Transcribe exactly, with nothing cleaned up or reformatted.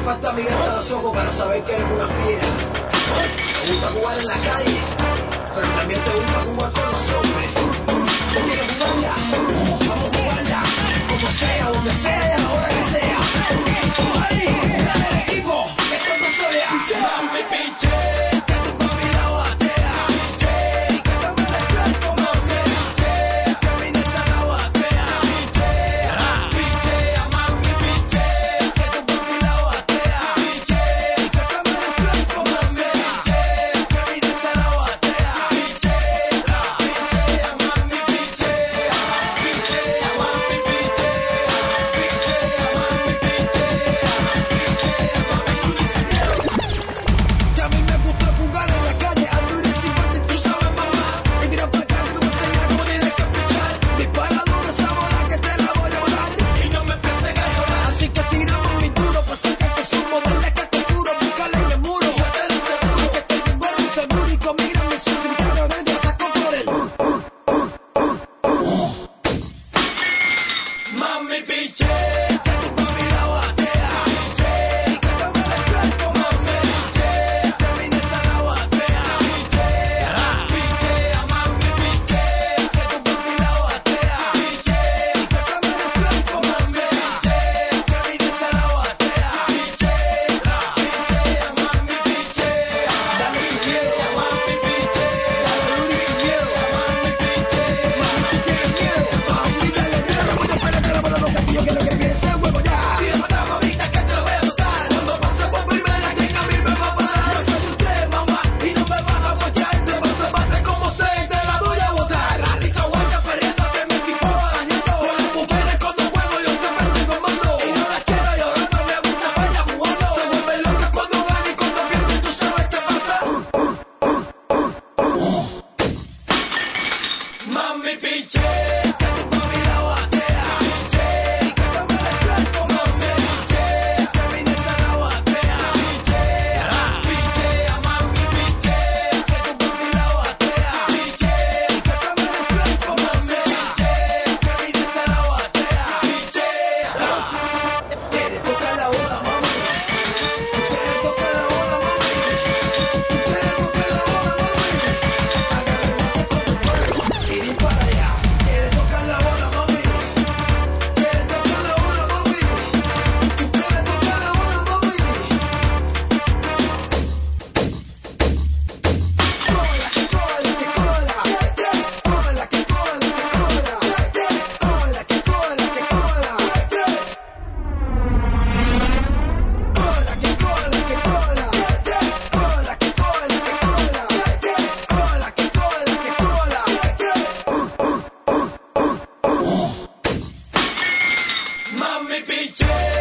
falta mirarte a los ojos para saber que eres una fiera. Te gusta jugar en la calle, pero también te gusta jugar con los hombres. ¿Tú quieres jugarla? Vamos a jugarla, como sea, donde sea y a la hora que sea. ¡Ay! ¡Dale el equipo! ¡Que esto no se vea! ¡Mami, pinche! ¡Que tu papi la batea! ¡Pinche! ¡Que te me desclare como sea! ¡Pinche! ¡Que mi nesa la batea! ¡Pinche! ¡Pinche! ¡Mami, pinche! ¡Que tu papi la batea! ¡Pinche! ¡Que te me desclare como sea! ¡Pinche! ¡Que mi nesa la batea! ¡Pinche! ¡Pinche! ¡Mami, pinche! ¡Pinche! ¡Mami, pinche! Que a mí me gusta jugar en la calle, ando y cincuenta y tú sabes mamá. Y mira pa' acá que no me enseña cómo tienes que pichar. Dispara duro esa bola que te la voy a volar. Y no me empieces a llorar. Así que tiramos mi duro, pa' sacar que sumo. Dale que te juro, búscale en el muro. Métele seguro, que estoy bien gordo y seguro. Y con mira mi sucio, mi cara de Dios, saco por él. Mami, piche, que tu papi la batea. Piche, que te me desclare como sea. Piche, que mi nesa la batea. Piche, piche, mami, piche, que tu papi la batea. Piche, que te me desclare como sea. Piche, que mi nesa la batea. Piche, piche, mami, piche. Dale sin miedo, mami, piche. Dale duro y sin miedo, mami, piche. Mami, tú tienes miedo, mami, dale miedo. Mucha espérate la bola loca, que yo quiero que empiece el juego ya. Tira para atrás, mamita, que te lo voy a tocar. Cuando pase por primera, quien a mí me va a parar. Yo soy usted, mamá, y no me vas a apoyar. Te vas a bater como sea y te la voy a botar. La rica guardia perdiendo que me equipo dañando. Con las mujeres cuando juego yo siempre estoy comando. Y no las quiero llorando, me gusta verlas jugando. Se vuelven locas cuando ganan y cuando pierden, tú sabes qué pasa. Mami, pinche, que tu papi la batea. Pinche, que te me desclare como sea. Pinche, que mi nesa la batea. Pinche, pinche, mami, pinche, que tu papi la batea. Pinche, que te me desclare como sea. Pinche, que mi nesa la batea. Pinche, quieres tocar la bola, mami. Tú quieres tocar la bola, mami. Tú quieres tocar la bola, mami. Y dispara allá. Quieres tocar la bola, mami. Quieres tocar la bola, mami. Tú quieres tocar la bola, mami. Cola, que cola, que cola. Cola, que cola, que cola. Cola, que cola, que cola. Cola, que cola, que cola. Cola, que cola, que cola. Cola, que cola, que cola. Mami, pinche.